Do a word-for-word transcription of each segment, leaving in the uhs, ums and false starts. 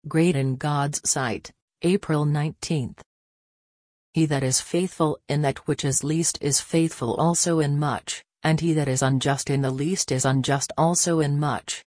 Great in God's sight, April nineteenth. He that is faithful in that which is least is faithful also in much, and he that is unjust in the least is unjust also in much.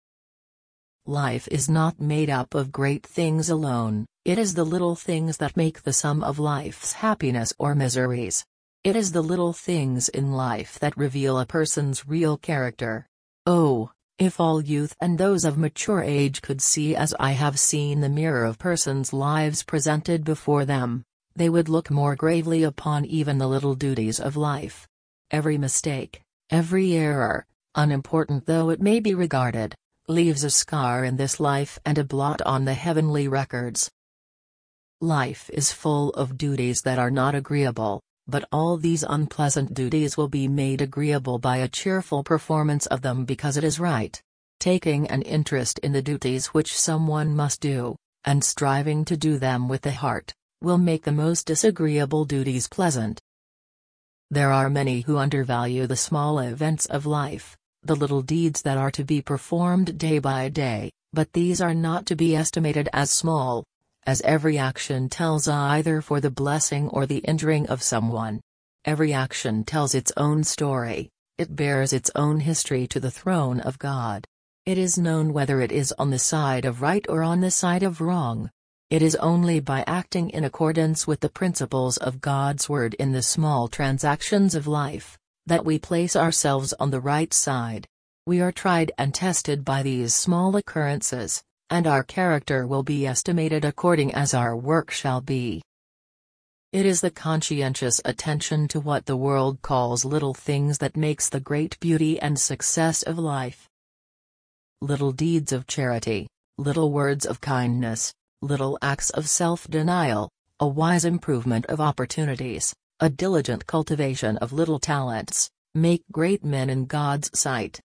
Life is not made up of great things alone, it is the little things that make the sum of life's happiness or miseries. It is the little things in life that reveal a person's real character. Oh, if all youth and those of mature age could see as I have seen the mirror of persons' lives presented before them, they would look more gravely upon even the little duties of life. Every mistake, every error, unimportant though it may be regarded, leaves a scar in this life and a blot on the heavenly records. Life is full of duties that are not agreeable, but all these unpleasant duties will be made agreeable by a cheerful performance of them because it is right. Taking an interest in the duties which someone must do, and striving to do them with the heart, will make the most disagreeable duties pleasant. There are many who undervalue the small events of life, the little deeds that are to be performed day by day, but these are not to be estimated as small, as every action tells either for the blessing or the injuring of someone. Every action tells its own story, it bears its own history to the throne of God. It is known whether it is on the side of right or on the side of wrong. It is only by acting in accordance with the principles of God's word in the small transactions of life, that we place ourselves on the right side. We are tried and tested by these small occurrences, and our character will be estimated according as our work shall be. It is the conscientious attention to what the world calls little things that makes the great beauty and success of life. Little deeds of charity, little words of kindness, little acts of self-denial, a wise improvement of opportunities, a diligent cultivation of little talents, make great men in God's sight.